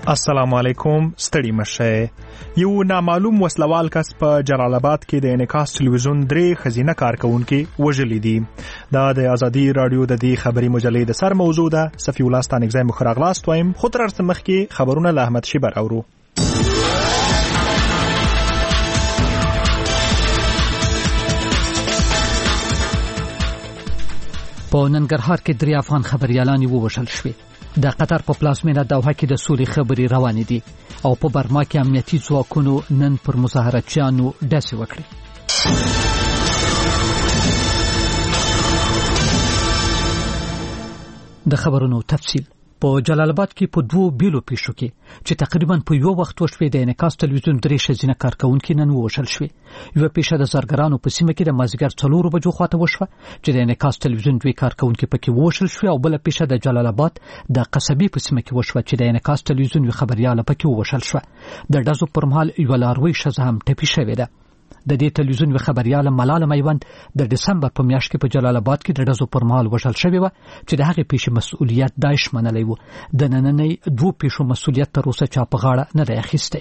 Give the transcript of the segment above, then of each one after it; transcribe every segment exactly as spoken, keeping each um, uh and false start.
السلام علیکم. ستړي مشه. یو نامعلوم وسلوال کس په جلال آباد کې د انعکاس ټلویزیون درې خزینه کارکونکو وژلي دي. دا د ازادي رادیو د دې خبري مجلې د سر موضوع ده. صفی الله ستانګزای مخراغلاست وایم. خو تر څه مخکې خبرونه له احمد شیبر اورو. په ننګرهار کې درې افغان خبريالان ووژل شوي. د قطر په پلازمینه دوحه کې د سولې خبرې روانې دي او په برما کې امنیتي ځواکونو نن پر مظاهراتچیانو ډزې وکړې. د خبرونو تفصیل. په جلال آباد کې په دوو بیلو پیښو کې چې تقریبا په یو وخت وشوې د انعکاس ټلویزیون درې ښځینه کارکونکو نن ووژل شوې. یو پیښه د زرګرانو په سیمه کې د مازیګر څلورو بجو خواته وشوه چې د انعکاس ټلویزیون دوی کارکونکو پکې ووژل شوې، او بل پیښه د جلال آباد د قصبی په سیمه کې وشوه چې د انعکاس ټلویزیون یو خبريال پکې ووژل شوه. د ډزو پر مهال یو لاروي ښځه هم ټپي شوې ده. د دې ټلویزیون یو خبريال ملاله میوند د دسمبر په میاشت کې په جلال آباد کې د ډزو پر مهال وژل شوې و چې د هغې پیښې مسؤلیت داعش منلی و. د نننۍ دوه پیښو مسؤلیت تر اوسه چا په غاړه نه دی اخیستی.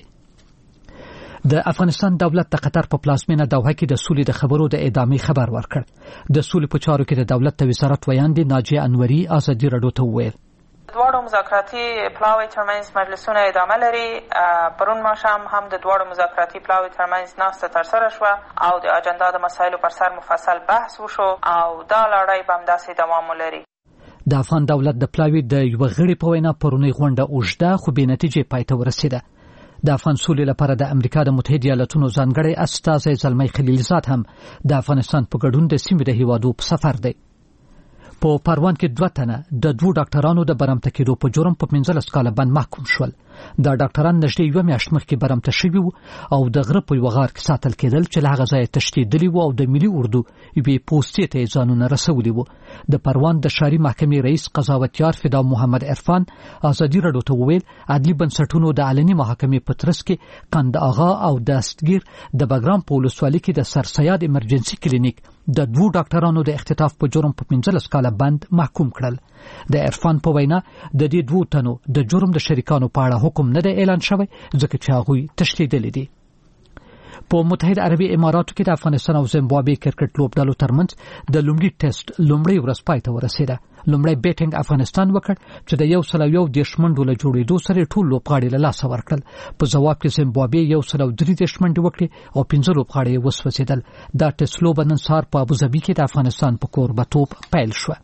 د افغانستان دولت د قطر په پلازمینه دوحه کې د سولې د خبرو د ادامې خبر ورکړ. د سولې په چارو کې د دولت د وزارت ویاندې ناجیه انوري ازادي رادیو ته وویل دواړو مذاکراتي پلاوی ترمنځ مجلسونه ادامه لري. پرون ماښام هم د دواړو مذاکراتي پلاوی ترمنځ ناسته ترسره شوه او د اجنډا د مسایلو پر سر مفصل بحث وشو او دا لړۍ به همداسې دوام ولري. د افغان دولت د پلاوی د یوه غړي په وینا پرونی غونډه اوږده خو بې نتیجې پای ته ورسېده. د افغان سولې لپاره د امریکا د متحده ایالاتونو ځانګړی استازی زلمی خلیلزاد هم د افغانستان په ګډون د سیمې د هیوادو په سفر دی. په پروان کې دوه تنه د دوه ډاکټرانو د برمته کېدو په جرم په پنځلس کاله بند محکوم شول. دا ډاکټران نږدې یوه میاشت مخکې برمته شوي وو او د غره په یوه غار کې ساتل کېدل چې له هغه ځایه تښتېدلي وو او د ملي اردو یوې پوستې ته یې ځانونه رسولي وو. د پروان د ښاري محکمې رئیس قضاوتیار فدا محمد عرفان ازادي رادیو ته وویل عدلي بنسټونو د علني محاکمې په ترڅ کې قند آغا او د استګیر د بګرام په ولسوالۍ کې د سرسیاد ایمرجنسي کلینیک د دوه ډاکټرانو د اختطاف په جرم په پنځلس کاله بند محکوم کړل. د عرفان په وینا د دې دوه تنو د جرم د شریکانو په اړه حکم نه دی اعلان شوی ځکه چې هغوی تښتېدلي دي. په متحده عربي اماراتو کې د افغانستان او زیمبابوې کرکټ لوبډلو ترمنځ د لومړي ټیسټ لومړی ورځ پای ته ورسېده. لومړی بیټینګ افغانستان وکړ چې د یو سل او یو دېرش منډو له جوړېدو سره ټول لوبغاړي له لاسه ورکړل. په ځواب کې زیمبابوې یو سل او درې دېرش منډې وکړې او پنځه لوبغاړي یې وسوځېدل. دا ټیسټ لوبه نن سهار په ابوظبي کې د افغانستان په کوربهتوب پیل شوه.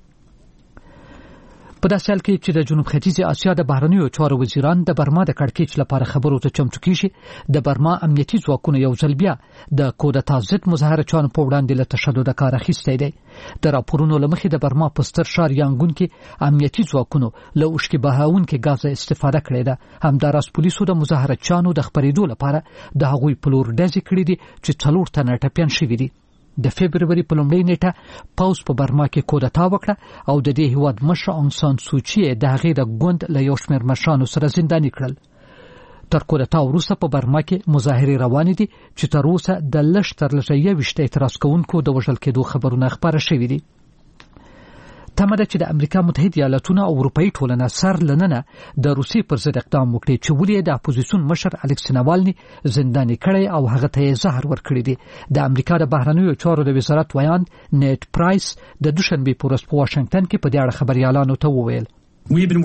په داسې حال کې چې د جنوب ختیځې اسیا د بهرنیو چارو وزیران د برما د کړکېچ لپاره خبرو ته چمتو کیږي، د برما امنیتي ځواکونو یو ځل بیا د کودتا ضد مظاهرچیانو په وړاندې له تشدد کار اخیستی دی. د راپورونو له مخې د برما په ستر ښار یانګون کې امنیتي ځواکونو له اوښکې بهاونکې ګازه استفاده کړې ده. همداراز پولیسو د مظاهرچیانو د خپرېدو لپاره د هغوی په لور ډزې کړې دي چې څلور تنه ټپیان شوي دي. د فبروري په لومړۍ نیټه پوځ په برما کې کودتا وکړه او د دې هیواد مشر اونګ سان سوچي د هغې د ګوند له یو شمېر مشرانو سره زنداني کړل. تر کودتا وروسته په برما کې مظاهرې روانې دي چې تر اوسه د لږ تر لږه یوویشت اعتراض کوونکو د وژل کېدو خبرونه خپاره شوي دي. تمه ده چې د امریکا متحده ایالاتونه او اروپایي ټولنه سر لننه د روسیې پر ضد اقدام وکړي چې ولې د اپوزیسیون مشر الکسی ناوالني زنداني کړی او هغه ته یې زهر ورکړی دی. د امریکا د بهرنیو چارو د وزارت ویاند نیټ پرایس د دوشنبې په ورځ په واشنګټن کې په دې اړه خبريالانو ته وویل موږ له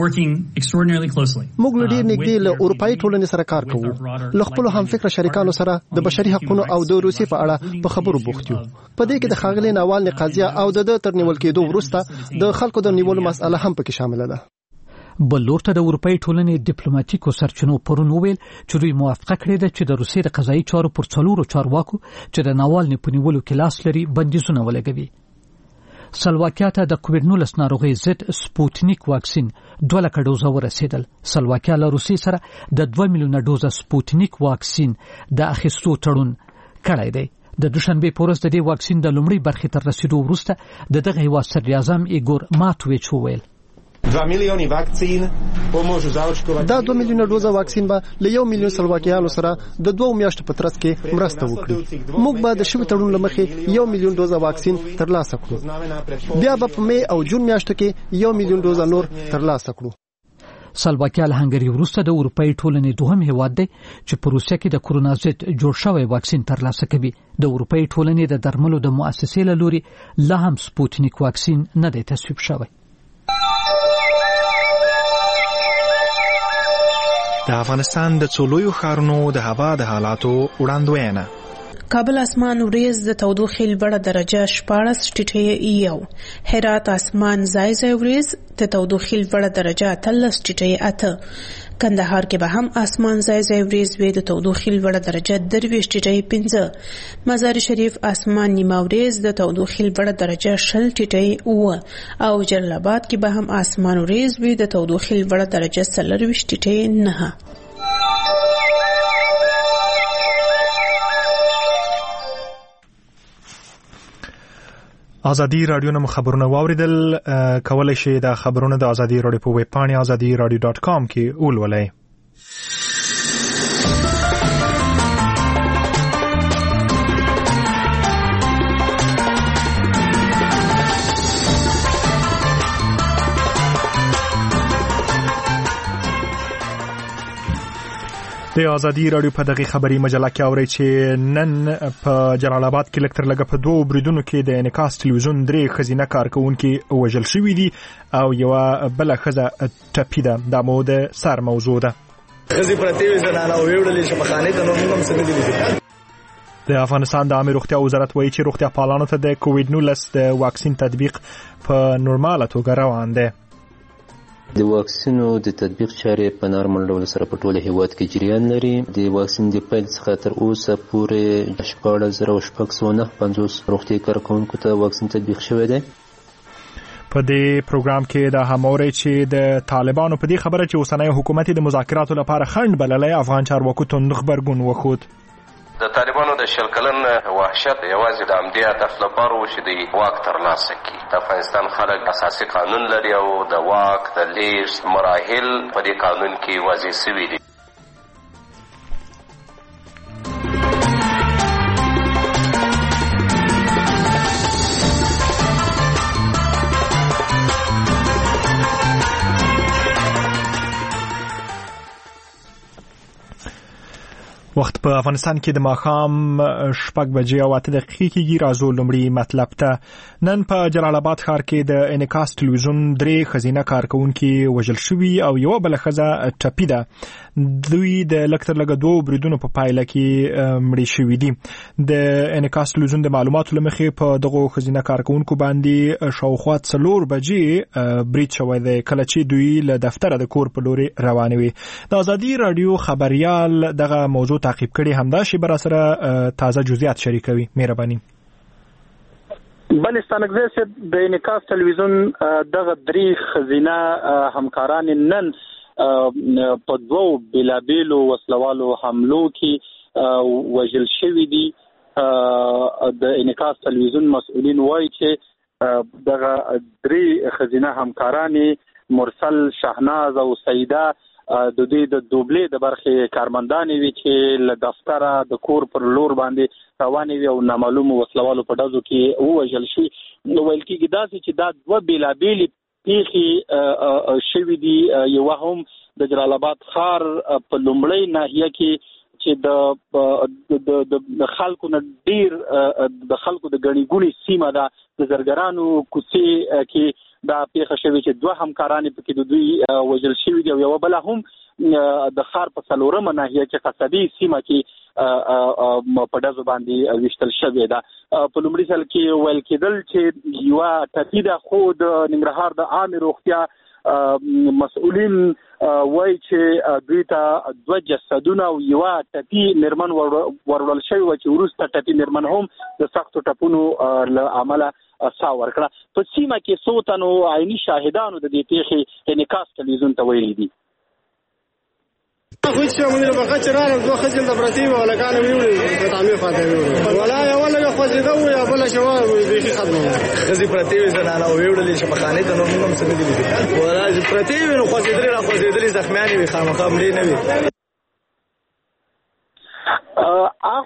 ډېر نږدې له اروپایي ټولنې سره کار کوو. له خپلو همفکره شریکانو سره د بشري حقوقو او د روسیې په اړه په خبرو بوخت یو. په دې کې د ښاغلي ناوالني قضیه او د تر نیول کېدو وروسته د خلکو د نیولو مسأله هم پکې شامله ده. بل لور ته د اروپایي ټولنې ډیپلوماټیکو سرچینو پرون وویل چې دوی موافقه کړې ده چې د روسیې د قضایي چارو پر څلورو چارواکو چې د ناوالني په نیولو کې لاس لري بندیزونه ولګوي. سلواکیا ته د کووډ نولس ناروغۍ ضد سپوتنیک واکسین دوه لکه ډوزه ورسېدل. سلواکیا له روسیې سره د دوه میلیونه ډوزه سپوتنیک واکسین د اخیستو تړون کړی دی. د دوشنبې په ورځ د دې واکسین د لومړۍ برخې تر رسیدو وروسته د دغه هیواد صدر اعظم ایګور ماتویچ وویل dva milióny vakcín pomôžu zaočkovať. دا دوه میلیونه ډوزه واکسین به له یو میلیون سلواکیانو سره د دوه میاشتو په ترڅ کې مرسته وکړي. موږ به د شوي تړون له مخې یو میلیون ډوزه واکسین ترلاسه کړو. بیا به په می او جون میاشتو کې یو میلیون ډوزه نور ترلاسه کړو. سلواکیا له هنګري وروسته د اروپאי ټولنې دوهم هیواد دی چې په روسیه کې د کورونا ضد جوړ شوی واکسین ترلاسه کوي. د اروپאי ټولنې د درملو د مؤسسې له لوري لا هم سپوتنیک واکسین نه دی تصویب شوی. د افغانستان د څولویو ښارونو د هوا د حالاتو وړاندوینه. کابل اسمان وریځ د تودوخې لوړه درجه شپاړس ټیټه یو. هرات اسمان ځای ځای وریځ د تودوخې لوړه درجه اتلس ټیټه اته. کندهار کې به هم اسمان ځای ځای وریځ وي د تودوخې لوړه درجه درویشت ټیټه پنځه. مزار شریف اسمان نیمه وریځ د تودوخې لوړه درجه شل ټیټه اوه. او جلال آباد کې به هم اسمان وریځ وي د تودوخې لوړه درجه څلرویشت ټیټه نه. ازادي رادیو نو خبرونه واوریدل. کولای شئ د خبرونو د ازادي رادیو په ویب پاڼه ازادي رادیو ډاټ کام کې ولولئ. د ازادي رادیو په دغه خبري مجله کې اوري چې نن په جلال آباد کې لکتر لګه په دوه بریدونو کې د انعکاس ټلویزیون درې خزینه کارکونکو وژل شوې دي او یو بل خزه ټپی ده. دا مو د سر موضوع ده. خزي پرتی زنانه ویوړلې شمخانه ته نو موږ سره دي. د افغانستان د عامه روغتیا وزارت وایي چې روغتیا پالانو ته د کووډ نولس د واکسین تطبیق په نورماله توګه روان دی. د واکسینو د تطبیق چارې په نارمل ډول سره په ټول هیواد کې جریان لري. د واکسین د پیل څخه تر اوسه پورې شپږ زره شپږ سوه نهه پنځوس روغتیايي کارکوونکو ته واکسین تطبیق شوی دی. په دې پروګرام کې د هماوري چې د طالبانو په دې خبره چې اوسنۍ حکومت د مذاکراتو لپاره خنډ بللای افغان چارواکو توند خبرګون وخود. د طالبانو د شل کلن وحشت یوازې د امدی هدف لپاره و چې د واک ترلاسه کړي. د افغانستان خلک اساسي قانون لري او د واک د لیږد مراحل په دې قانون کې واضح شوي دي. وخت په افغانستان کې د ماښام شپږ بجې او اته دقیقې کېږي. راځو لومړی مطلب ته. نن په جلال آباد ښار کې د انعکاس ټلویزیون درې خزینه کارکونکي وژل شوي او یو بل ښځه ټپي ده. دوی د لکتر لګه دوه بریدونو په پایله کې مړي شوي دي. د انعکاس ټلویزیون د معلوماتو لمخې په دغه خزینه کارکونکو باندې شاوخوا څلور بجې برید شوی دی کله چې دوی له دفتره د کور په لوري روان وي. د ازادي رادیو خبريال دغه موضوع تعقیب کړي همدا شی بر سره تازه جزئیات شریکوي. مهرباني. بلستانګزه چې د انعکاس ټلویزیون دغه درې خزینه همکاران نن په دوو بلابیلو وسلوالو حملو کې وژل شوي دي. د انعکاس ټلویزیون مسؤلین وایي چې دغه درې خزینه همکاران مرسل، شهناز او سیده د دې د دوبلې د برخې کارمندان وی چې له دفتره د کور پر لور باندې روان وي او نامعلوم وسلوالو په ډزو کې وژل شوي. ویل کېږي داسې چې دا دوه بېلابېلې پیښې شوي دي. یوه هم د جلال آباد ښار په لومړۍ ناحیه کې چې د خلکو نه ډیر د خلکو د ګڼې ګوڼې سیمه ده د زرګرانو کوڅې کې دا پیښه شوې چې دوه همکاران پکې د دوی وژل شوي دي او یوه بله هم د ښار په څلورمه ناحیه کې قصبي سیمه کې په ډزو باندې ویشتل شوې ده. په لومړي ځل کې ویل کېدل چې یوه ټپي ده خو د ننګرهار د عامې روغتیا مسؤلین وایي چې دوی ته دوه جسدونه او یوه ټپي میرمن وروړل شوې وه چې وروسته ټپي میرمن هم د سختو ټپونو له امله ساه ورکړه. په سیمه کې څو تنو عیني شاهدانو د دې پیښې انعکاس ټلویزیون ته ویلي دي. خو چې موږ په خاطر راغلو دوه خځې د برتي ولا کانو ویولې په تعمیر خاطر ویولې ولا یو ولا خو چې دا ویا بل شوا به خدمت خځې برتي زنانه ویولې چې مخانه ته نو موږ سره دي ولا چې برتي نو خو چې درې را خو چې درې زخمیان وي خامخا مړي نه وي.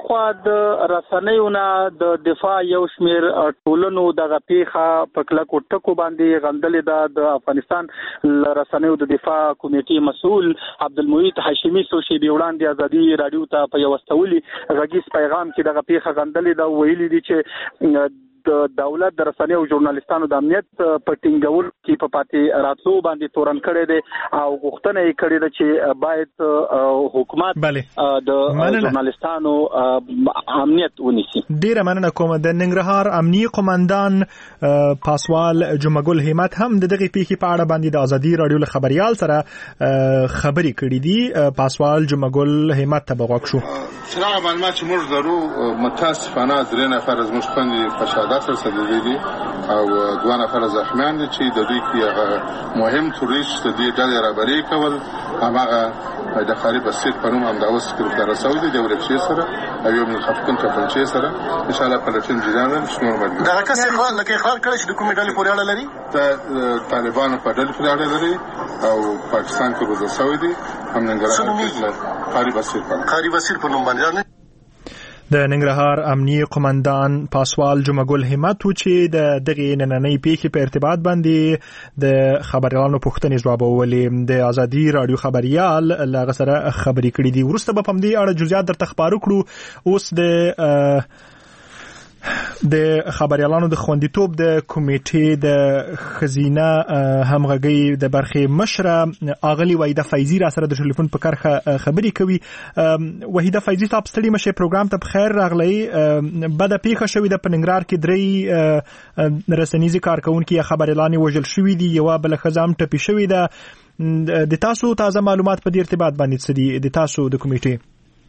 خوا د رسنیو نه د دفاع یو شمیر ټولنو دغه پیښه په کلکو ټکو باندې غندلې ده. د افغانستان رسنیو د دفاع کمیټې مسؤل عبدالمحیط هاشمي څو شېبې وړاندې ازادي راډیو ته په یو استولي غږیز پیغام کې دغه پیښه غندلې ده. ویلي دي چې د دولت د رسنیو او ژورنالیستانو د امنیت په ټینګولو کې په پاتې راتلو باندې تورن کړی دی او غوښتنه یې کړې ده چې باید حکومت د ژورنالیستانو امنیت ونیسي. ډیره مننه کوم. د ننګرهار امنیي قومندان پاسوال جمعګل همت هم د دغه پیښې په اړه باندې د ازادي راډیو له خبريال سره خبرې کړې دي. پاسوال جمعګل همت ته بغوښ شو. څنګه معلومات چې موږ درو متاسفانه درې نفر از موږ باندې په شهادت رسیدلي دي او دوه نفر زخمیان دي چې د دوی کې مهم توریست د دې ډلې رهبري کول هغه د خاري بسیط په نوم هم د اوس ګروپ رسول دي د ورکشي سره او یو من خفقون کفنچي سره ان شاء الله په لټین جریان شنو باندې دا کس اقرار لکه اقرار کړی چې د کومې ډلې پورې اړه لري د طالبانو په ډلې پورې اړه لري او پاکستان کې روزه سوي دي هم ننګرهار خاري بسیط په خاري بسیط په نوم باندې د ننګرهار امنیي قومندان پاسوال جمعګل همت چې د دغه نننۍ پیښې په ارتباط باندې د خبريالانو پوښتنې ځوابولې. د ازادي راډیو خبريال لغه سره خبرې کړې دي. ورسته به په دې اړه جزئیات درته خبرو کړو. اوس د د خبريالانو د خوندیتوب د کمیټې د خزینه همغږي د برخې مشره اغلی وحیده فیضی را سره د ټلیفون په کرخه خبرې کوي. وحیده فیضی تاسو ستړي مشه پروګرام ته بخیر راغلی. بده پیښه شوې د پننګرار کې درې رسنیزي کارکونکو خبريالان وژل شوې دي. یو بل خزام ټپي شوې ده. د تاسو تازه معلومات په دې ارتباط باندې څه دي د تاسو د کمیټې؟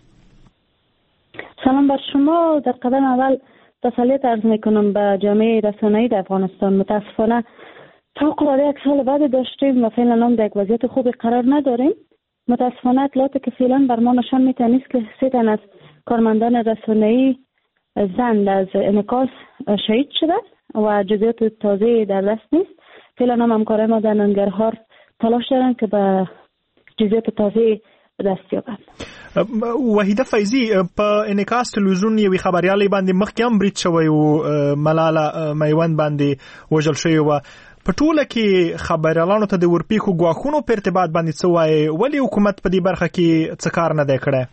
سلام بر شما. در قدم اول تسلیت عرض میکنم به جامعه رسانه‌ای در افغانستان. متاسفانه فوق العاده یک سال بعد داشتیم و فعلا هم در یک وضعیت خوبی قرار نداریم. متاسفانه اطلاعاتی که فعلا بر ما نشان میده است که سه تن از کارمندان رسانه‌ای زن از انعکاس شهید شده و جزئیات تازه در دست نیست. فعلا هم همکارای ما در ننګرهار تلاش دارن که به جزئیات تازه دست یابند. وحیده فیضی په انعکاس تلویزیون یوې خبريالې باندې مخکې هم برید شوی و ملاله میوند باندې وژل شوی و. په ټوله کې خبريالانو ته د ورپیښو ګواښونو په ارتباط باندې څه وایي؟ ولې حکومت په دې برخه کې څه کار نه دی کړی؟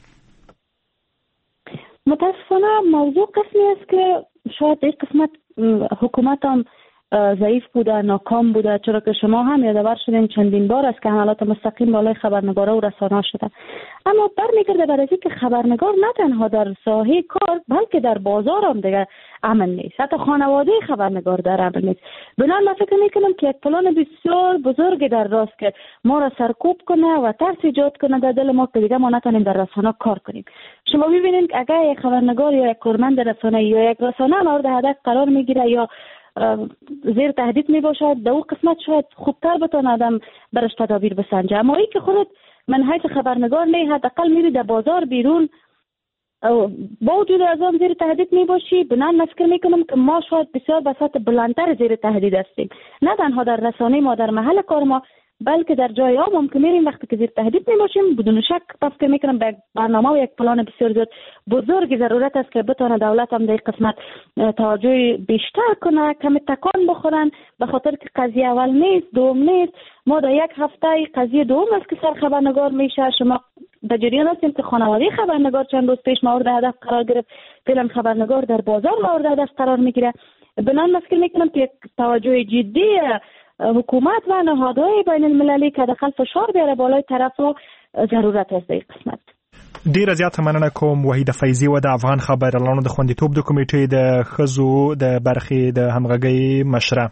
متاسفانه موضوع قسمی است که شاید این قسمت حکومت هم ضعیف بوده، ناکام بوده، چرا که شما هم یادآور شدین چندین بار است که حملات مستقیم بالای خبرنگارا و رسانه‌ها شده. اما برمیگرده بر اینکه خبرنگار نه تنها در ساحه کار بلکه در بازار هم دیگه امن نیست. حتی خانواده خبرنگار در امن نیست. بنابراین من فکر میکنم که یک پلان بسیار بزرگ در راست که ما را سرکوب کنه و ترس ایجاد کنه در دل ما که دیگه ما نتونیم در رسانه کار کنیم. شما ببینید اگر یک خبرنگار یا یک کارمند رسانه یا یک رسانه مورد هدف قرار میگیره یا زیر تهدید می باشد، در اون قسمت شاید خوبتر بتونه آدم برش تدابیر بسنجه. اما این که خودت منهج خبرنگار نه، حداقل میری در بازار بیرون با وجود از آن زیر تهدید می باشی، بنابراین من فکر میکنم که ما شاید بسیار به سطح بلندتر زیر تهدید هستیم، نه تنها در رسانه ما در محل کار ما بلکه در جای ها ممکن میریم وقتی که زیر تهدید می باشیم. بدون شک فکر میکنم به برنامه و یک پلان بسیار زیاد بزرگ ضرورت است که بتونه دولت هم در این قسمت توجه بیشتر کنه، کم تکان بخورن، به خاطر که قضیه اول نیست، دوم نیست. ما در یک هفته قضیه دوم است که سر خبرنگار میشه. شما در جریان هستیم که خانواده خبرنگار چند روز پیش مورد هدف قرار گرفت، فعلا خبرنگار در بازار مورد هدف قرار میگیره. بنابراین من فکر میکنم که توجه جدی حکومت و نهادهای بین المللی که داخل فشار بیاره بالای طرفو ضرورت است در قسمت. ډیره زیاته مننه کوم وحیده فیضی و د افغان خبريالانو د خوندیتوب د کمیټې د خزو د برخې د همغږي مشره.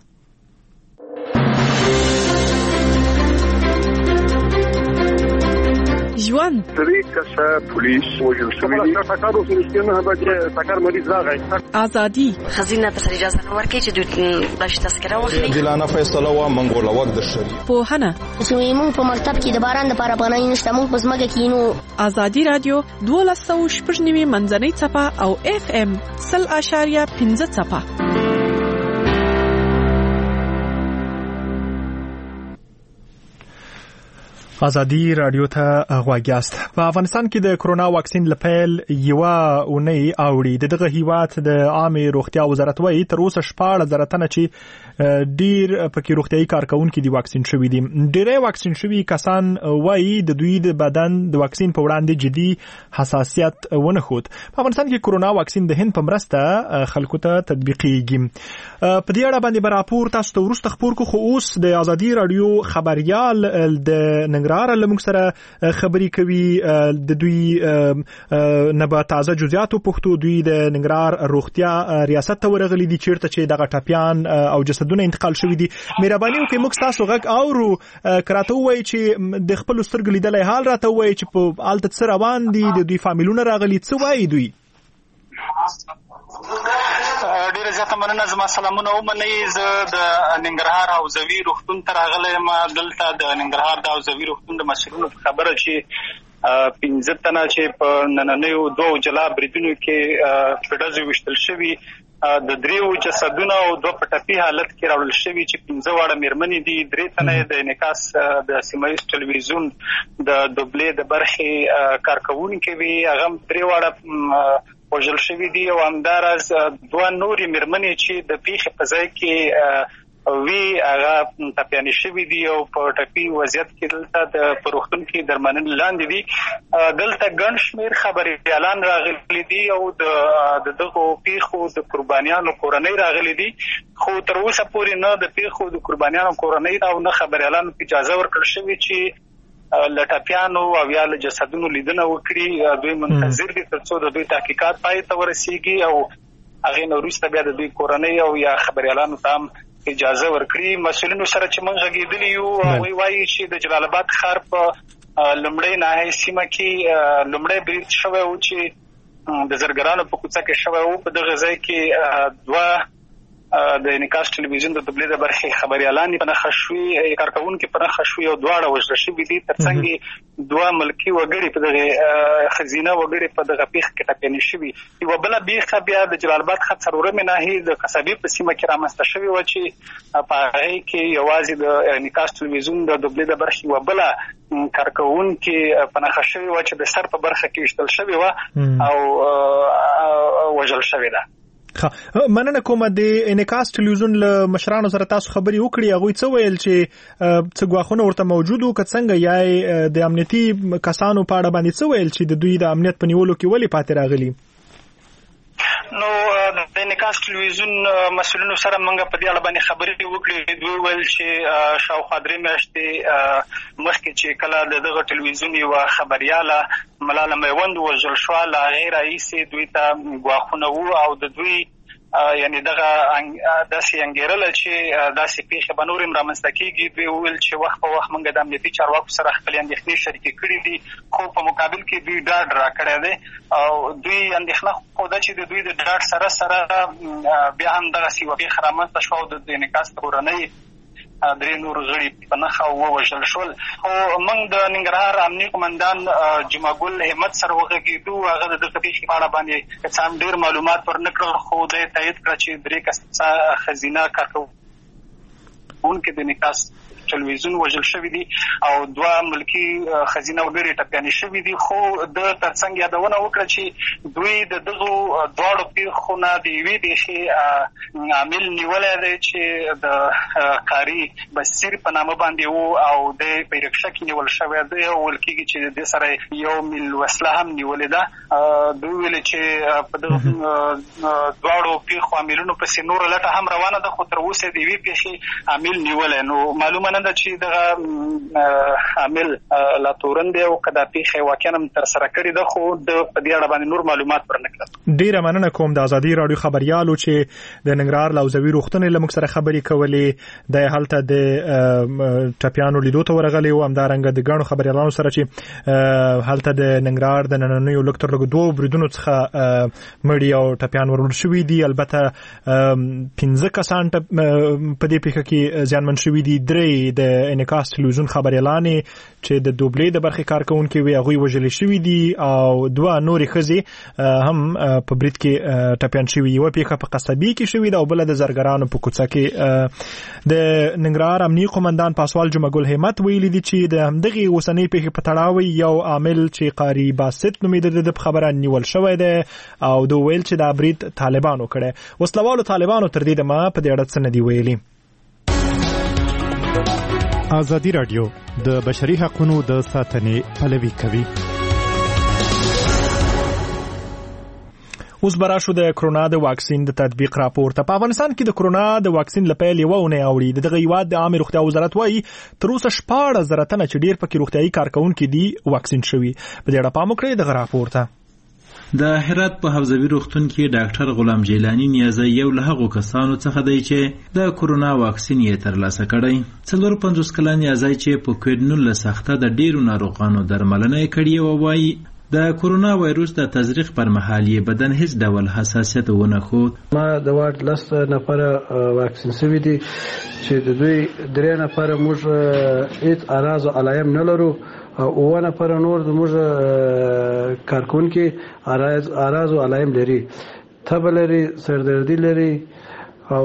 ژوند درې کسه پولیس وژل شوي دي. ټکر وسو نه به ټکر مریض راغی. ازادي خزینه په اجازه نه ورکړي چې دوی بلش تذکره واخلي. دلانه فیصله و منګول وخت د شری. پوهنه زموږ په مکتب کې د باران لپاره پناه نشته، موږ په ځمکه کې نو. ازادي رادیو دوه سوه شپږ نوي منځنۍ څپه او اف ام صفر اشاریه پنځه څپه. ازادي رادیو ته غواګیاست. په افغانستان کې د کرونا واکسین لپاره یو اونۍ اوړي دغه هیواد د عامه روغتیا وزارت وایي تر اوسه شپږ زره تنه چې ډیر پکې روغتيایي کارکونکو دي واکسین شوي دي. ډیره واکسین شوي کسان وایي د دوی د بدن د واکسین په وړاندې جدي حساسیت ونه خود. په افغانستان کې کرونا واکسین د هند په مرسته خلکو ته تطبیقیږي. په دې اړه باندې راپور تاسو ته ورسته خبر کو خو اوس د ازادي رادیو خبريال د ننګرهار له موږ سره خبري کوي. د دوی نه به تازه جزئیاتو پښتو دوی د ننګرهار روغتیا ریاست ته ورغلي دي چیرته چې دغه ټاپیان او جسدونه انتقال شوي دي. مهرباني وکړئ موږ تاسو غږ اورو کراته وایي چې د خپل سترګو لیدلای حال راته وایي چې په الته څه روان دي د دوی فامیلونه راغلي څه وایي دوی. ډیره زیاته مننه. زما سلامونه ومنئ. زه د ننګرهار حوزوي روغتون ته راغلی یم. دلته د ننګرهار د حوزوي روغتون د مسؤلینو په خبره چې پنځه تنه چې په نننیو دوو جلا بریدونو کې په ډزو ویشتل شوي د دریو جسدونه او دوه په ټپي حالت کې راوړل شوي چې پنځه واړه مېرمنې دي. درې تنه د انعکاس د سیمه ییز ټلویزیون د دوبلې د برخې کارکوونکي وي. هغه درې واړه وژل شوي دي او همداراز دوه نورې مېرمنې چې د پیښې په ځای کې وی هغه ټپیانې شوي دي او په ټپي وضعیت کې دلته د په روغتون کې درملنې لاندې دي. دلته ګڼ شمېر خبریالان راغلي دي او د دغو پیښو د قربانیانو کورنۍ راغلي دي، خو تر اوسه پورې نه د پیښو د قربانیانو کورنۍ او نه خبریالانو اجازه ورکړل شوې چې لټاپیانو او یا له جسدونو لیدنه وکړي. دوی منتظر دي ترڅو د دوی تحقیقات پای ته ورسیږي او هغه نو وروسته بیا د دوی کورنۍ او یا خبریالانو ته اجازه ورکړي. مسؤلینو سره چې موږ غږېدلي یو وایي وایي چې د جلال آباد ښار په لومړۍ ناحیه سیمه کې لومړی برید شوی و چې د زرګرانو په کوڅه کې شوی و. په دغه ځای کې دوه د انعکاس ټلویزیون د دوبلې د برخې خبریالان په نښه شوي، کارکوونکي په نښه شوي او دواړه وژل شوي دي. ترڅنګ دوه ملکي وګړي په دغه ښځینه وګړي په دغه پیښه کې ټپیانې شوي. یوه بله پیښه بیا د جلال آباد ښار څلورمې ناحیې د قصبې په سیمه کې رامنځته شوې وه چې په هغې کې یوازې د انعکاس ټلویزیون د دوبلې د برخې یوه بله کارکوونکي په نښه شوې وه چې د سر په برخه کې ویشتل شوې وه او وژل شوې ده. مننه کوم. د انعکاس ټلویزیون له مشرانو سره تاسو خبري وکړي، هغوی څه ویل چې څه ګواښونه ورته موجود وو که څنګه، یا د امنیتي کسانو په اړه باندې څه ویل چې د دوی د امنیت په نیولو کې ولې پاتې راغلي؟ نو د انعکاس ټلویزیون مسؤلینو سره موږ په دې اړه باندې خبرې وکړې. دوی ویل چې شاوخوا درې میاشتې مخکې چې کله د دغه ټلویزیون یوه خبریاله ملاله میوند وژل شوه، له هغې راهیسې دوی ته ګواښونه وو او د دوی یعنی دغه داسې انګېرله چې داسې پیښې به نور هم رامنځته کېږي. دوی وویل چې وخت په وخت موږ د امنیتي چارواکو سره خپلې اندېښنې شریکې کړي دي، خو په مقابل کې دوی ډاډ راکړی دی او دوی اندېښنه ښوده چې د دوی د ډاډ سره سره بیا هم دغسې یوه پیښه رامنځته شوه او د انعکاس کورنۍ درې نور غړي په نښه ووژل شول. خو موږ د ننګرهار امني قمندان جمعه ګل همت سره وغږېدو. هغه د دغه پیښې په اړه باندې که څه هم ډېر معلومات ورنه کړل، خو دی تایید کړه چې درې کسه ښځینه کارکوونکي د انعکاس ټلویزیون وژل شوي دي او دوه ملکي ښځینه وګړي ټپیانې شوي دي. خو د ترڅنګ یادونه وکړه چې دوی د دغو دواړو پیښو نه د یوې پیښې عامل نیولی دی چې د قاري بصیر په نامه باندې وو او د په رکشه کې نیول شوی دی او ویل کېږي چې د دې سره یو میل وسله هم نیولې ده. دوی ویل چې په دغه دواړو پیښو عاملونو پسې نوره لټه هم روانه ده، خو تر اوسه د یوې پیښې عامل نیولی. نو معلومه نه ده چې دغه عامل لا تورن دی او که دا پیښه واقعا هم ترسره کړې ده، خو د په دې اړه باندې نور معلومات ورنه کړل. ډیره مننه کوم د ازادي رادیو خبریالو چې د ننګرهار له حوزوي روغتون له موږ سره خبرې کولې. د هلته د ټپیانو لیدو ته ورغلي او همدارنګه د ګڼو خبریالانو سره چې هلته د ننګرهار د نننیو لږ تر لږه دوو بریدونو څخه مړي او ټپیان ورول شوي دي. البته پنځه کسان په دې پیښه کې زیانمن شوي دي، درې د انعکاس ټلویزیون خبريالانې چې د دوبلې د برخې کارکونکو وی هغه وژل شوی دي او دوه نورې ښځې هم په برید کې ټپيان شوی یو پیښه په قصبی کې شوی دا او بل د زرګرانو په کوڅه کې د ننګرهار امنیتي قومندان پاسوال جمعه ګل همت ویلي دي چې د همدغه وسنۍ پیښې په تړاو یو عامل چې قاری باسط نومېده د خبره نیول شوی دی او دوی ویل چې دا برید طالبانو کړي وسلوالو طالبانو تر دې دمه په دې اړه څه نه دی ویلي. ازادي رادیو د بشري حقوقو د ساتنې پلوي کوي. اوس براشو د کرونا د واکسین د تطبیق راپورته. په افغانستان کې د کرونا د واکسین لپاره یو ونه اوړي دغه هیواد د عامه روغتیا وزارت وايي تر اوسه شپږ زره تنه چې ډیر پکې روغتيایي کارکونکو دي واکسین شوي. په دې اړه پام وکړئ دغه راپورته. د هرات په حوزوي روغتون کې ډاکټر غلام جیلانی نیازی یو له هغو کسانو څخه دی چې د کرونا واکسین یې ترلاسه کړی. څلور پنځوس کلن نیازی چې په کووډ نولس سخته د ډیرو ناروغانو درملنه یې کړې و وایي د کرونا وایروس د تزریق پر مهال یې بدن هیڅ ډول حساسیت ونه خود. ما د واټ لس نفره واکسین شوي دي چې د دوی درې نفره موږ هیڅ اعراض او علایم نه لرو او اوه نفره نور زموږ کارکونکي اعراض او علایم لري، تبه لري، سردردي لري او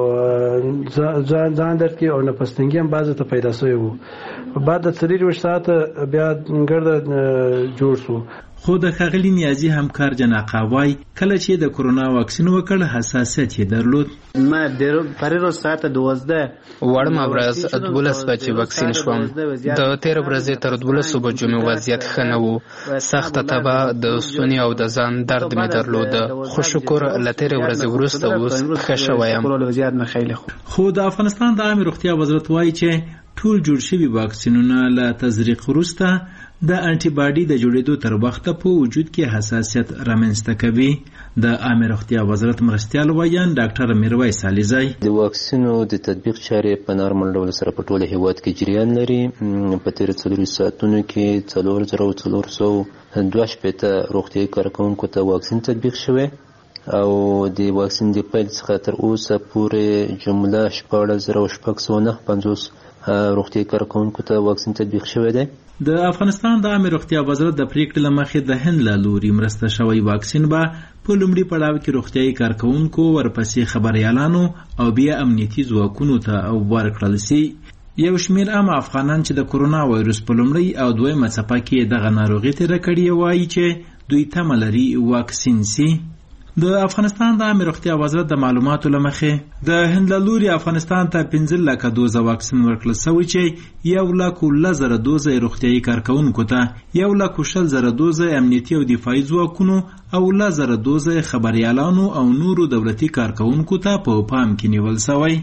ځان ځان درد کې او نفس تنګي هم بعضې ته پیدا شوی و. بعد د څلور ساعته بیا ګرده جوړ شو. خو د ښاغلي نیازي همکار جناقا وای کله چې د کرونا واکسین وکړ حساسیت یې درلود. ما ډېر پرې ساعته دوازده وړم ورځ دولس بجې واکسین شوم. د تیر ورځې تر دولسو بجو مې وضعیت ښه نه و، سخته تبه، د ستوني او د ځان درد مې درلود، خو شکر له تیرې ورځې وروسته اوس ښه شوی یم. خو د افغانستان د عامه روغتیا وزارت وایي چې ټول جوړ شوي واکسینونه له تزریق وروسته د انټي باډي د جوړېدو تر وخته په وجود کې حساسیت رامنځته کوي. د عامه روغتیا وزارت مرستیال وایان ډاکټر میرویس علیزی د واکسینو د تطبیق چارې په نارمل ډول سره په ټوله هیواد کې جریان لري. په تیر څلورو ساعتونو کې څلور زره څلور سوه دوه شپېته روغتیایي کارکوونکو ته واکسین تطبیق شوی او د واکسین د پیل څخه تر اوسه پورې جمله شپاړس زره شپږ سوه نهه پنځوس روغتیایي کارکوونکو ته واکسین تطبیق شوی دی. د افغانستان د عامه روغتیا وزارت د پریکړې له مخې د هند له لوري مرسته شوی واکسین به په لومړي پړاو کې روغتیایي کارکوونکو، ورپسې خبریالانو او بیا امنیتي ځواکونو ته ورکړل شي. یو شمېر عام افغانان چې د کرونا وایروس په لومړۍ او دویمه څپه کې دغه ناروغي تېره کړې وایي چې دوی تمه لري واکسین شي. د افغانستان د عامه روغتیا وزارت د معلوماتو له مخې د هند له لوري افغانستان ته پنځه لکه دوزه واکسین ورکړل شوی چې یو لک اووه زره دوزه روغتیایي کارکوونکو ته، یو لک شل زره دوزه امنیتي او دفاعي ځواکونو او اووه زره دوزه خبریالانو او نورو دولتي کارکوونکو ته په پام کې نیول شوی.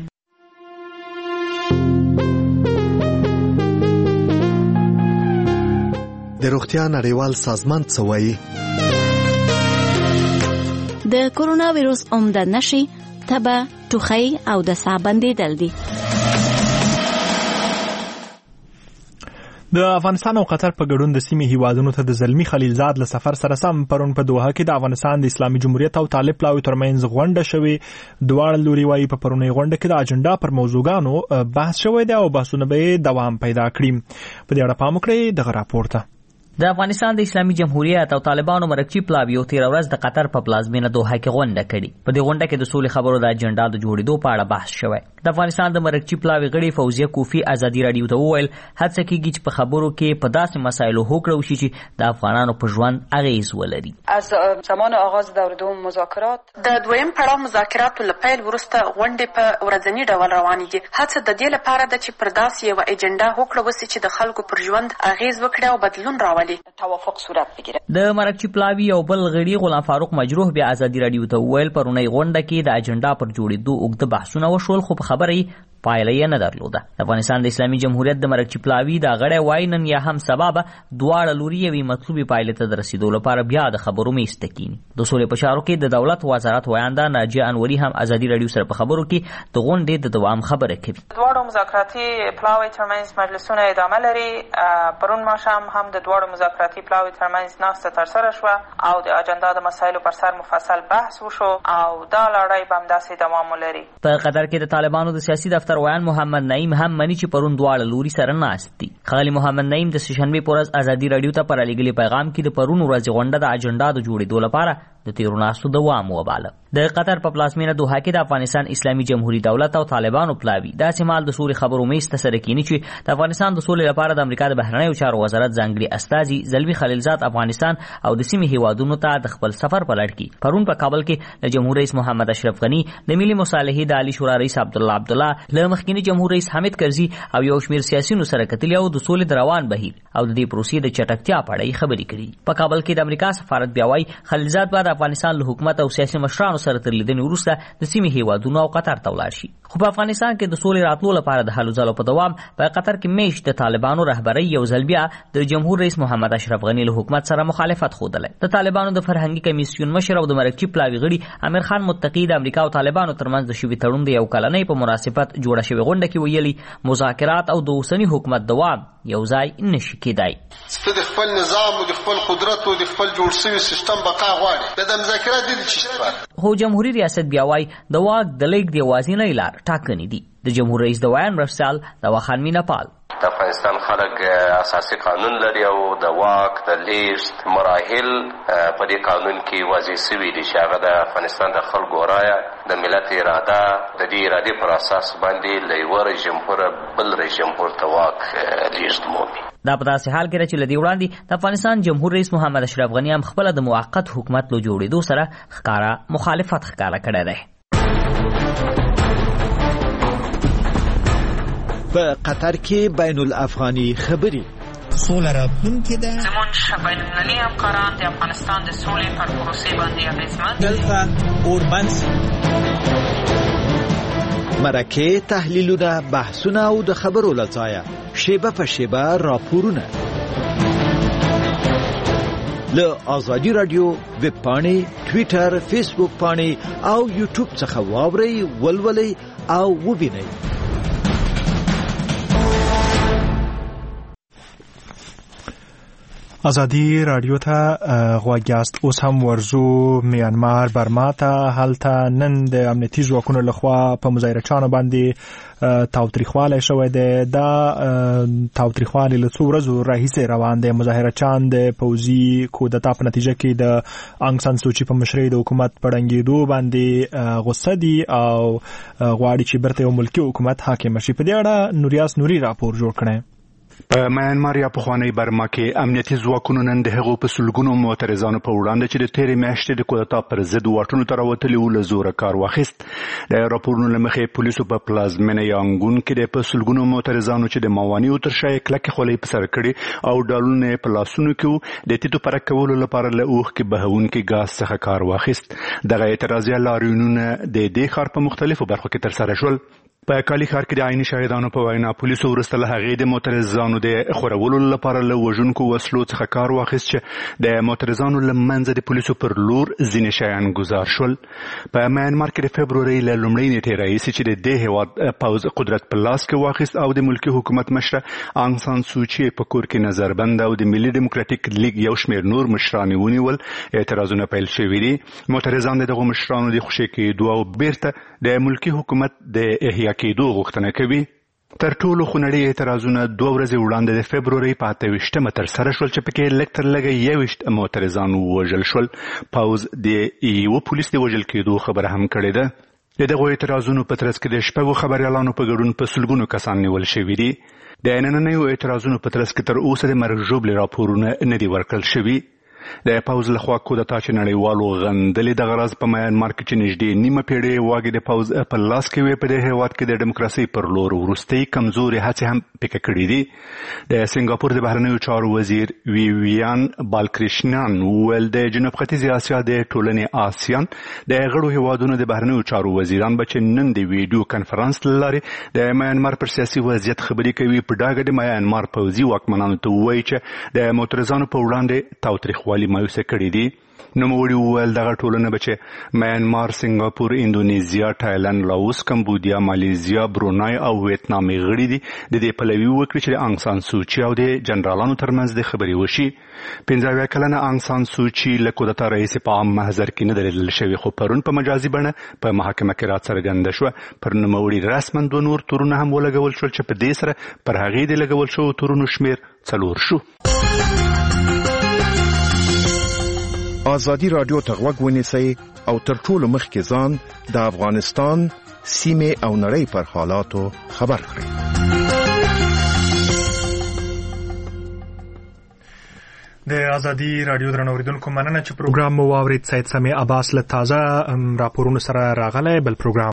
د روغتیا نړیوال سازمان څه وایي؟ د کرونا ویروس عمده نښې تبه، ټوخی او د ساه بندېدل دي. د افغانستان او قطر په ګډون د سیمې هیوادونو ته د زلمی خلیلزاد له سفر سره سم پرون په دوحه کې د افغانستان د اسلامي جمهوریت او طالب پلاوي ترمنځ غونډه شوې. دواړه لوري وايي په پرونۍ غونډه کې د اجنډا پر موضوعګانو بحث شوی دی او بحثونه به دوام پیدا کړي. په دې اړه پام وکړئ دغه راپورته. د افغانستان د اسلامي جمهوریت او طالبانو مرکزي پلاویو تیر ورځ د قطر په پلازمینه دوحه کې غونډه کړې. په دې غونډه کې د سولې خبرو د اجنډا د جوړېدو په اړه بحث شوی. د افغانستان د مرکزي پلاوي غړي فوزیه کوفی ازادي رادیو ته وویل هڅه کیږي چې په خبرو کې په داسې مسایلو هوکړه وشي چې د افغانانو په ژوند اغیز ولري. از زمان آغاز دور دوم مذاکرات د دویم پړاو مذاکراتو له پیل وروسته غونډې په ورځني ډول روانې دي. هڅه د دې لپاره ده چې پر داسې یوه اجنډا هوکړه وشي چې د خلکو پر ژوند اغیز وکړي او بدلون راولي. توافق صورت بگیره. د مرکزي پلاوي او بل غړي غلام فاروق مجروح بیا ازادي رادیو ته وویل پرونۍ غونډه کې د اجنډا پر جوړېدو اوږده بحثونه وشول خو په خبرې پایله یې نه درلوده. د افغانستان د اسلامي جمهوریت د مرکزي پلاوي دا غړی وایي نن یا هم سبا به دواړه لوري یوې مطلوبې پایلې ته د رسېدو لپاره بیا د خبرو میز ته کیني. د سولې په چارو کې د دولت وزارت ویانده ناجیه انوري هم ازادي رادیو سره په خبرو کې د غونډې د دوام خبره کوي. دواړو مذاکراتي پلاوي ترمنځ مجلسونه ادامه لري. پرون ماښام هم د دواړو مذاکراتي پلاوي ترمنځ ناسته ترسره شوه او د اجنډا د مسایلو پر سر مفصل بحث وشو او دا لړۍ به همداسې دوام ولري. په قطر کې د طالبانو د سیاسي دفتر دفتر ویان محمد نعیم هم مني چې پرون دواړه لوري سره ناست دي. ښاغلي محمد نعیم د سهشنبې په ورځ ازادي راډیو ته په رالیږلي پیغام کې د پرون ورځې غونډه د اجنډا د جوړېدو لپاره د تیرو ناستو دوام وباله. د قطر په پلازمینه دوحه کې د افغانستان اسلامي جمهوریت دولت او طالبانو پلاوي داسې مهال د سولې خبرو میز ته سره کینی چې د افغانستان د سولې لپاره د امریکا د بهرنیو چارو وزارت ځانګړي استازي زلمي خلیلزاد افغانستان او د سیمې هیوادونو ته د خپل سفر په لړ کې پرون په کابل کې د جمهور رئیس محمد اشرف غنی د ملي مصالحې د عالی شورا رئیس عبدالله عبدالله له مخکینی جمهور رئیس حامد کرزي او یو شمېر سیاسيونو سره کتلي او د سولې د روان بهیر او د دې پروسې د چټکتیا په اړه خبرې کړي. په کابل کې د امریکا سفارت بیا وايي خلیلزاد بعد افغانستان له حکومت او سیاسي مشرانو سره تر لیدنې وروسته د سیمې هیوادونو او قطر ته ولاړ شي. خو په افغانستان کې د سولې راتلو لپاره د هلو ځلو په دوام په قطر کې میشت د طالبانو رهبرۍ یو ځل بیا د جمهور رئیس محمد اشرف غنی له حکومت سره مخالفت ښودلی. د طالبانو د فرهنګي کمیسیون مشر او د مرکچي پلاوي غړي امیر خان متقي د امریکا او طالبانو ترمنځ د شوي تړون د یو کلنۍ په مناسبت جوړه شوې غونډه کې ویلي مذاکرات او د اوسني حکومت دوام یو ځای نشي کېدای. ته د خپل نظام او د خپل قدرت او د خپل جوړ شوي سیستم بقا غواړي. د مذاکرات دي چې خو جمهوریت ریاست بیا وايي د واک د لیږد یوازینۍ لار ټاکنې دي. د جمهور رئیس د ویان مرسال د واخان مینپال د افغانستان خلک اساسي قانون لري او د واک د لیږد مراحل په دې قانون کې واضح شوي دي چې هغه د افغانستان د خلکو رایه د ملت اراده د دې ارادې پر اساس باندې له یوه رژیم بل رژیم ته واک لیږد مومي. دا په داسې حال کې چې له دې وړاندې د افغانستان جمهور رئیس محمد اشرف غني هم خپله د موقت حکومت له جوړېدو سره ښکاره مخالفت ښکاره کړی دی. په قطر کې بین الافغاني خبري سوله راتلونکې ده. زمونږ بین المللي همکاران د افغانستان د سولې پر پروسې باندې اغېزمن دلته اوربند مرکې تحلیلونه بحثونه او د خبرو له ځایه شیبه په شیبه راپورونه له ازادي راډیو ویب پاڼې ټویټر فیسبوک پاڼې او یوټیوب څخه واورئ ولولئ او وبینئ. ازادي راډیو ته غوږ یاست. اوس هم ورزو میانمار برما ته. هلته نن د امنیتي ځواکونو لخوا په مظاهرچیانو باندې تاوتریخوالی شوی دی. دا تاوتریخوالی له څو ورځو راهیسې روان دی. مظاهرچیان د پوځي کودتا په نتیجه کې د انګ سان سوچي په مشرۍ د حکومت په ړنګېدو باندې غصه دي او غواړي چې برته یو ملکي حکومت حاکم شي. په دې اړه نوریاس نوري راپور جوړ کړی. په میانمار یا پخوانی برما کې امنیتي ځواکونو نن د هغو په سلګونو معترضانو په وړاندې چې د تېرې میاشتې د کودتا پر ضد واټونو ته راوتلي وو له زوره کار واخیست. د راپورونو له مخې پولیسو په پلازمینه یانګون کې د په سلګونو معترضانو چې د موانعو تر شا یې کلکې خولۍ په سر کړي او ډالونه یې په لاسونو کې وو د تیتو پرک کولو لپاره له اوښکې بهونکي ګاز څخه کار واخیست. دغه اعتراضیه لاریونونه د دې ښار په مختلفو برخو کې ترسره شول. په کالی ښار کې د عیني شاهدانو په وینا پولیسو وروسته له هغې د معترضانو د خورولو لپاره له وژونکو وسلو څخه کار واخیست چې د معترضانو له منځه د پولیسو پر لور ځینې شیان ګزار شول. په میانمار کې د فبرورۍ له لومړۍ نیټې راهیسې چې د دې هېواد پوځ قدرت په لاس کې واخیست او د ملکي حکومت مشره انګ سان سوچي په کور کې نظربند او د ملي ډیموکراتیک لیګ یو شمېر نور مشران یې ونیول. اعتراضونه پیل شوي دي. معترضان د دغو مشرانو د خوشي کېدو او بیرته د ملکي حکومت د احیا کېدو غوښتنه کوي. تر ټولو خونړي اعتراضونه دوه ورځې وړاندې د فبرورۍ په اته ویشتمه ترسره شول چې پکې لږ تر لږه یوویشت معترضان ووژل شول. پوځ د یوه پولیس د وژل کېدو خبره هم کړې ده. د دغو اعتراضونو په ترڅ کې د شپږو خبریالانو په ګډون په سلګونو کسان نیول شوي دي. د نننیو اعتراضونو په ترڅ کې تر اوسه د مرګ ژوبلې راپورونه نه دي ورکړل شوي. د پوځ لخوا کودتا چې نړیوالو غندلې د غرض په میانمار کې چې نږدې نیمه پیړۍ واګې د پوځ په لاس کې وې په دې هېواد کې د ډیموکراسۍ پر لور وروستۍ کمزورې هڅې هم پکې کړي دي. د سنګاپور د بهرنیو چارو وزیر ویویان بالکریشنان وویل د جنوب ختیځې اسیا د ټولنې آسیان د غړو هېوادونو د بهرنیو چارو وزیران به چې نن د ویډیو کنفرانس له لارې د میانمار پر سیاسي وضعیت خبرې کوي په ډاګه د میانمار پوځي واکمنانو ته ووایي چې د معترضانو په وړاندې تاوتریخوالي والي مایوسه کړي دي. نوموړي وویل دغه ټولنه به چې میانمار، سنګاپور، اندونیزیا، تایلند، لاوس، کمبودیا، مالیزیا، برونای او ویتنام غړي دي د دې پلوي وکړي چې د انګ سان سوچي او د جنرالانو ترمنځ د خبرې وشي. پنځه اویا کلنه انګ سان سوچي له کودتا رئیس په عام محضر کې نه درېدل شوې، خو پرون په مجازي بڼه په محاکمه کې راڅرګنده شوه. پر نوموړي رسما دوه نور تورونه هم ولګول شول چې په دې سره پر هغې د لګول شوو تورونو شمېر څلور شو. آزادی رادیو ته غوږ ونیسئ او تر ټولو مخکې ځان د افغانستان سیمې او نړۍ پر حالاتو خبر کړئ. د آزادی رادیو درنو اوریدونکو مننه چې پروګرام مو واورید. سید سمیع عباس له تازه راپورونو سره راغلی. بل پروګرام